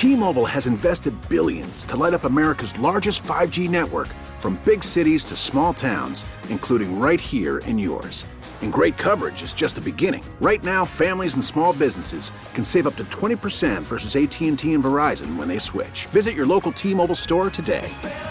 T-Mobile has invested billions to light up America's largest 5G network, from big cities to small towns, including right here in yours. And great coverage is just the beginning. Right now, families and small businesses can save up to 20% versus AT&T and Verizon when they switch. Visit your local T-Mobile store today.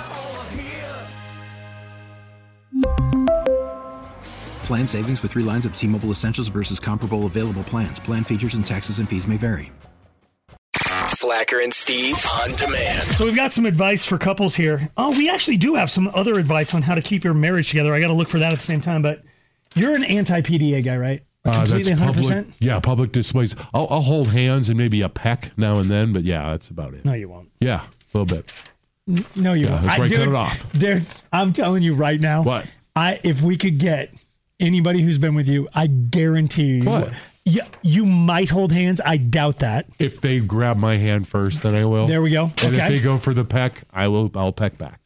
Plan savings with 3 lines of T-Mobile Essentials versus comparable available plans. Plan features and taxes and fees may vary. Slacker and Steve on demand. So we've got some advice for couples here. Oh, we actually do have some other advice on how to keep your marriage together. I got to look for that at the same time. But you're an anti-PDA guy, right? Completely, that's 100%? public, yeah, public displays. I'll hold hands and maybe a peck now and then, but yeah, that's about it. No, you won't. Yeah, a little bit. No, you won't. That's right, cut it off. Dude, I'm telling you right now. What? If we could get anybody who's been with you, I guarantee you. What? You might hold hands. I doubt that. If they grab my hand first, then I will. There we go. And okay. if they go for the peck, I'll peck back.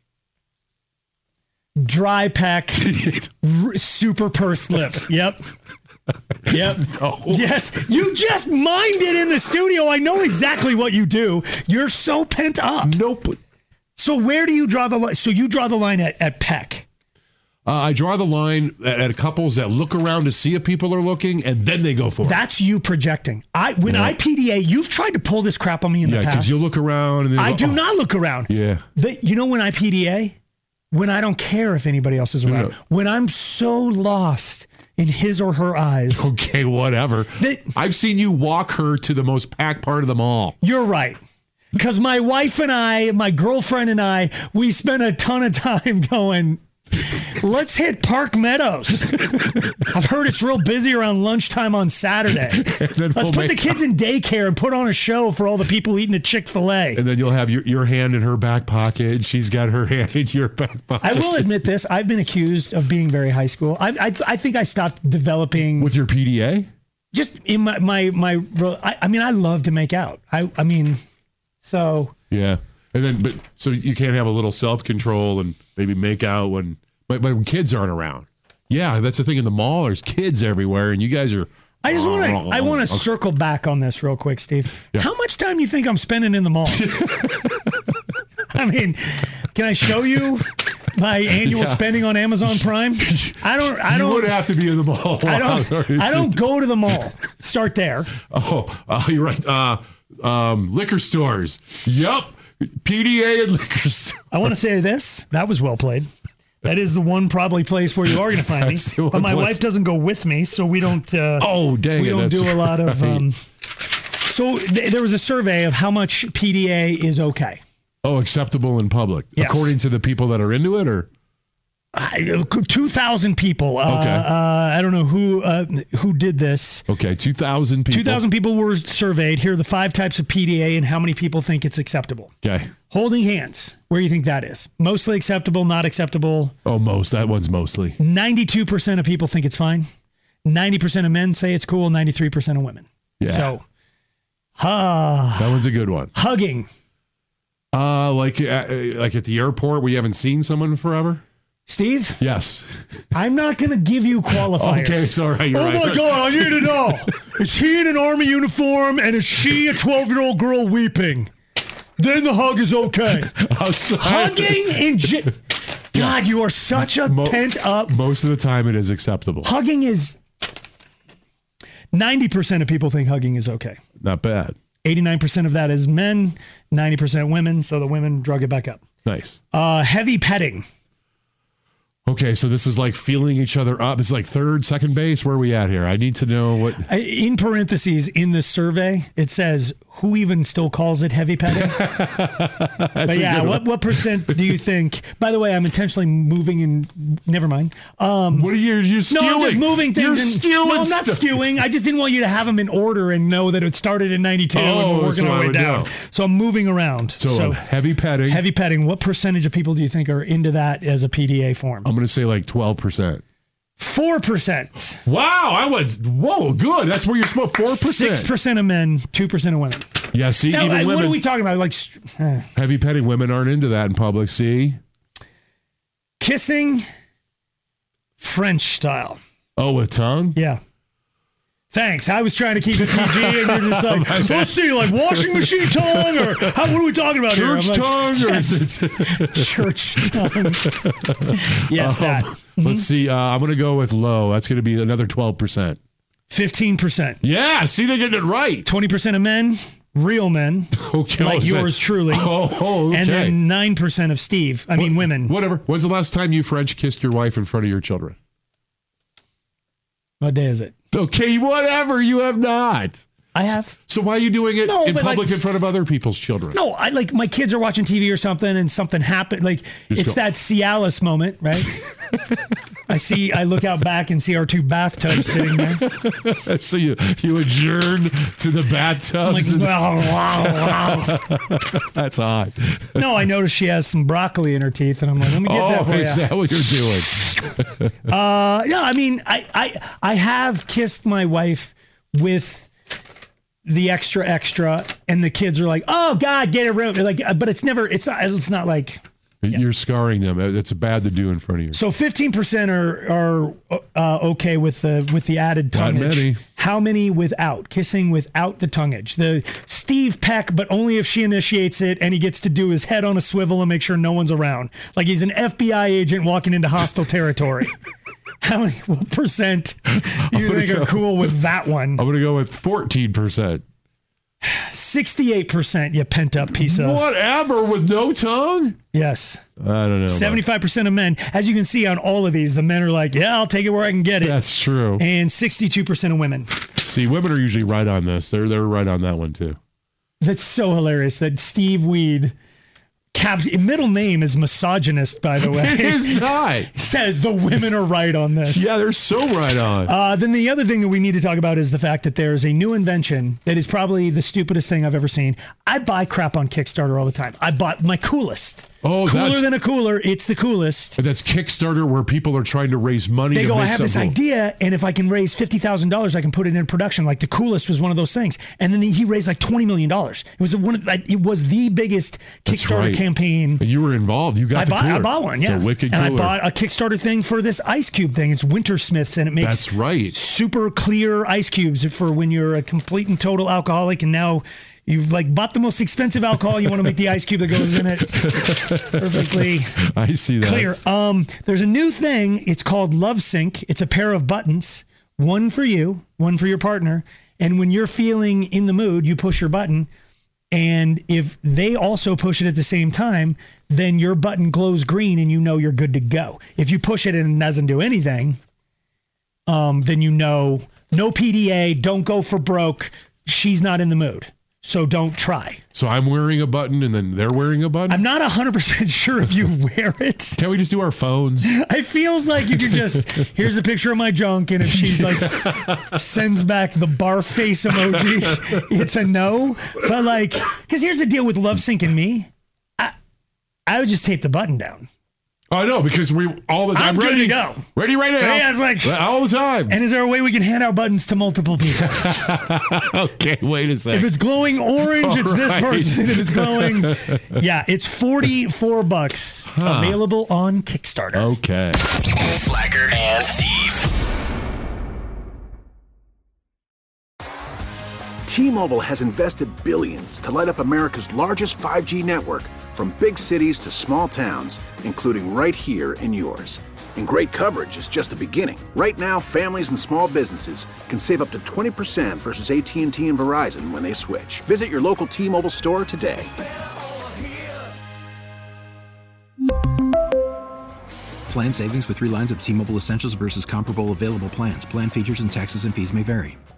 Dry peck, super pursed lips. Yep. Yep. No. Yes. You just mimed it in the studio. I know exactly what you do. You're so pent up. Nope. So where do you draw the line? So you draw the line at peck. I draw the line at couples that look around to see if people are looking, and then they go for it. That's you projecting. I PDA, you've tried to pull this crap on me in the past. Yeah, because you look around. And I do not look around. Yeah. You know when I PDA? When I don't care if anybody else is around. No. When I'm so lost in his or her eyes. Okay, whatever. I've seen you walk her to the most packed part of the mall. You're right. Because my wife and I, my girlfriend and I, we spent a ton of time going, let's hit Park Meadows. I've heard it's real busy around lunchtime on Saturday. Let's put the kids in daycare and put on a show for all the people eating at Chick-fil-A. And then you'll have your hand in her back pocket, and she's got her hand in your back pocket. I will admit this. I've been accused of being very high school. I think I stopped developing. With your PDA? Just in my I mean, I love to make out. I mean, so. Yeah. And then, so you can't have a little self-control and maybe make out when kids aren't around. Yeah, that's the thing in the mall. There's kids everywhere, and you guys are. I want to circle back on this real quick, Steve. Yeah. How much time do you think I'm spending in the mall? I mean, can I show you my annual spending on Amazon Prime? I don't. You would have to be in the mall. I don't go to the mall. Start there. Oh, you're right. Liquor stores. Yup. PDA and liquor store. I want to say this. That was well played. That is the one probably place where you are going to find me. But my wife doesn't go with me, so we don't. We don't do a lot of. So there was a survey of how much PDA is okay. Oh, acceptable in public, yes. According to the people that are into it, or 2,000 people. Okay. I don't know who did this. Okay, 2,000 people. 2,000 people were surveyed. Here are the 5 types of PDA and how many people think it's acceptable. Okay. Holding hands. Where do you think that is? Mostly acceptable, not acceptable? Oh, that one's mostly. 92% of people think it's fine. 90% of men say it's cool. 93% of women. Yeah. So, that one's a good one. Hugging. Like at the airport where you haven't seen someone forever? Steve? Yes. I'm not going to give you qualifiers. Okay, sorry. You're right. Oh, my God, I need to know. Is he in an army uniform and is she a 12-year-old girl weeping? Then the hug is okay. Outside. Hugging God, you are such a pent up. Most of the time it is acceptable. Hugging is 90% of people think hugging is okay. Not bad. 89% of that is men, 90% women, so the women drug it back up. Nice. Heavy petting. Okay, so this is like feeling each other up. It's like third, second base. Where are we at here? I need to know what. In parentheses, in this survey, it says, who even still calls it heavy petting? But yeah, what percent do you think? By the way, I'm intentionally moving in. Never mind. What are you skewing? No, I'm just moving things. You're skewing. No, I'm not skewing. I just didn't want you to have them in order and know that it started in 92 and we're working our way down. So I'm moving around. So heavy petting. Heavy petting. What percentage of people do you think are into that as a PDA form? I'm going to say like 12%. 4%. Wow, whoa, good. That's where you're supposed 4%. 6% of men, 2% of women. Yeah, see, now, even women. What are we talking about? Like heavy petting. Women aren't into that in public. See, kissing, French style. Oh, with tongue? Yeah. Thanks. I was trying to keep it PG, and you're just like, let's see, like washing machine tongue, or what are we talking about here? Church tongue? Yes. Church tongue. Yes, that. Let's see. I'm going to go with low. That's going to be another 12%. 15%. Yeah, see, they're getting it right. 20% of men, real men, Okay, like yours truly. Oh, okay. And then 9% of Steve. I mean, women. Whatever. When's the last time you French kissed your wife in front of your children? What day is it? Okay, whatever. You have not. I have. So why are you doing it in public like, in front of other people's children? No, I like my kids are watching TV or something and something happened. Like it's that Cialis moment, right? I look out back and see our two bathtubs sitting there. So you adjourn to the bathtubs. I'm like, wow. That's odd. No, I noticed she has some broccoli in her teeth, and I'm like, let me get that for you. Is that what you're doing? Yeah, I mean, I have kissed my wife with the extra, and the kids are like, "Oh God, get it right." Like, but it's not like you're scarring them. It's bad to do in front of you. So 15% are okay with the added tongage. Not many. How many without kissing without the tongage? The Steve Peck, but only if she initiates it, and he gets to do his head on a swivel and make sure no one's around, like he's an FBI agent walking into hostile territory. How many percent you think are cool with that one? I'm going to go with 14%. 68%, you pent up piece of... Whatever, with no tongue? Yes. I don't know. 75% of men. As you can see on all of these, the men are like, yeah, I'll take it where I can get it. That's true. And 62% of women. See, women are usually right on this. They're right on that one, too. That's so hilarious that Steve Weed... middle name is misogynist, by the way. It is not. Says the women are right on this. Yeah, they're so right on. Then the other thing that we need to talk about is the fact that there's a new invention that is probably the stupidest thing I've ever seen. I buy crap on Kickstarter all the time. I bought my Coolest. Oh, cooler than a cooler. It's the coolest. That's Kickstarter, where people are trying to raise money. They to go, make I have this idea, and if I can raise $50,000, I can put it in production. Like the Coolest was one of those things, and then he raised like $20 million. It was the biggest Kickstarter campaign. And you were involved. You got the cooler. I bought one. Yeah, it's a wicked and cooler. I bought a Kickstarter thing for this ice cube thing. It's Wintersmiths, and it makes that's right super clear ice cubes for when you're a complete and total alcoholic, and now. You've like bought the most expensive alcohol. You want to make the ice cube that goes in it perfectly I see that. clear. There's a new thing. It's called Love Sync. It's a pair of buttons, one for you, one for your partner. And when you're feeling in the mood, you push your button. And if they also push it at the same time, then your button glows green and you know you're good to go. If you push it and it doesn't do anything, then you know no PDA, don't go for broke. She's not in the mood. So don't try. So I'm wearing a button and then they're wearing a button? I'm not 100% sure if you wear it. Can't we just do our phones? It feels like you could just, here's a picture of my junk, and if she like sends back the barf face emoji, it's a no. But like, because here's the deal with Love Sync and me. I would just tape the button down. I know, because we all the time. I'm ready to go. Ready right now. Yeah, it's like all the time. And is there a way we can hand out buttons to multiple people? Okay, wait a second. If it's glowing orange, it's this person. If it's glowing, yeah, it's $44 available on Kickstarter. Okay. Slacker and Steve. T-Mobile has invested billions to light up America's largest 5G network, from big cities to small towns, including right here in yours. And great coverage is just the beginning. Right now, families and small businesses can save up to 20% versus AT&T and Verizon when they switch. Visit your local T-Mobile store today. Plan savings with 3 lines of T-Mobile Essentials versus comparable available plans. Plan features and taxes and fees may vary.